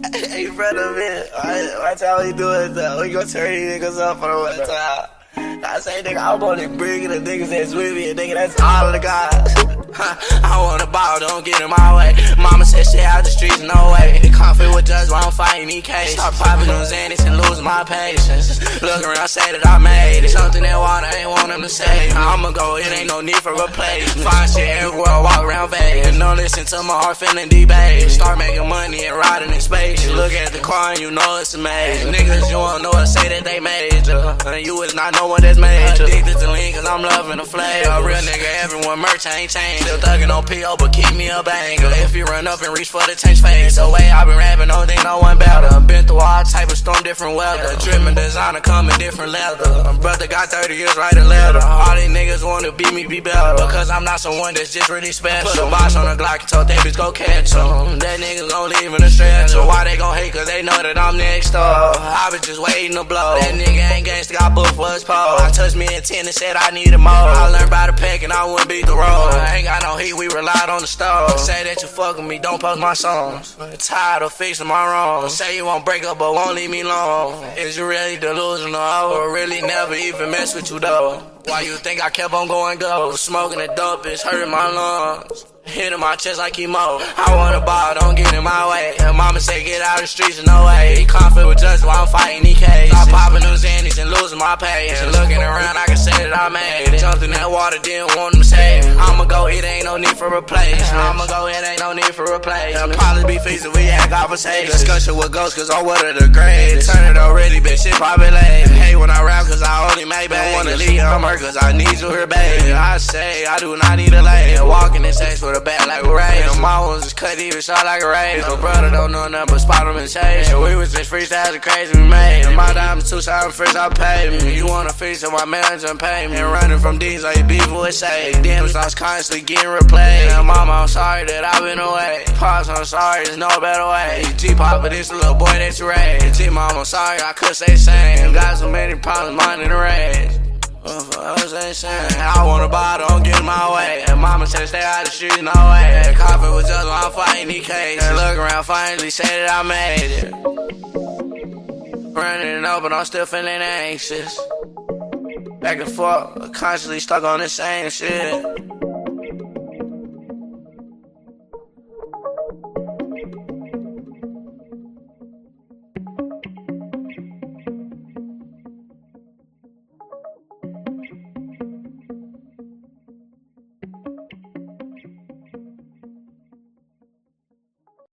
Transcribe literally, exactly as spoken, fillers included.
Hey, brother, man. Watch how we do it, though. We gon' turn these niggas up for the one time. I say, nigga, I'm only bringing the niggas that's with me, and nigga, that's all of the guys. I want a ball, don't get in my way. Mama said shit out the streets, no way. The conflict with just while I'm fighting E K. Start popping them Xanax and losing my patience. Look around, say that I made it. Something that water ain't want them to say. I'ma go, it ain't no need for replacement. Find shit everywhere, walk around Vegas. Don't listen to my heart feeling debate. Start making money and riding in space. Look at the car and you know it's amazing. Niggas, you don't know what say that they major. And you is not know what that's major. Addicted to lean cause I'm loving the flavor. A real nigga, everyone merch ain't changed. Still thuggin' on P O, but keep me a banger. If you run up and reach for the change face, the way I been rapping, don't think no one better. Been through all type of storm, different weather. Drippin' designer, come in different leather. My brother got thirty years, write a letter. All these niggas wanna beat me, be better. Because I'm not someone that's just really special. Put a box on the Glock and told they bitch go catch em. That niggas gon' leave in a stretch. So why they gon' hate? Cause they know that I'm next up. I been just waiting to blow. That nigga ain't gangsta, got booked for his pole. I touched me at ten and said I needed more. I learned by the pack and I wouldn't beat the road. I ain't got no heat, we relied on the stove. Say that you fuck with me, don't post my songs. Tired of fixing my wrongs. Say you won't break up but won't leave me alone. Is you really delusional or really never even mess with you though? Why you think I kept on going go? Smoking the dope, it's hurting my lungs. Hitting my chest like chemo. I want a ball, don't get in my way. And mama say get out of the streets, no way. Conflict with just while I'm fighting E K. Stop popping them Xannies and losing my patience. Looking around, I can say that I made it. Jumped in that water, didn't want them saved. I'ma go, it ain't no need for replacement. I'ma go, it ain't no need for replacement. Probably be feasting, we had conversation. Discussion with ghosts, cause I'm one of the greatest. Turn it already, bitch, shit probably late. Hey, when I rap, cause I only make baby. Don't wanna leave, I'm hurt, cause I need you here, baby. I say, I do not need a lady. Walking in sex for the back like a razor. My ones is cut even short like a razor. Brother don't know nothing but spot him and chase. We was just freestyling crazy, we made it. My diamonds too short, first I paid me. You wanna feast on my manager and pay me. And running from these like beef would say. Damn, I was constantly getting replayed. And mama, I'm sorry that I've been away. Pops, I'm sorry, there's no better way. G-pop, but this a little boy that you raised. G-mama, I'm sorry, I could say the same. Got so many problems, mine in the race. I want a ball, don't get in my way. And mama said stay out the streets, no way. And conflict was just while I'm fighting E K. And look around, finally say that I made it. Running it up, but I'm still feeling anxious. Back and forth, constantly stuck on the same shit.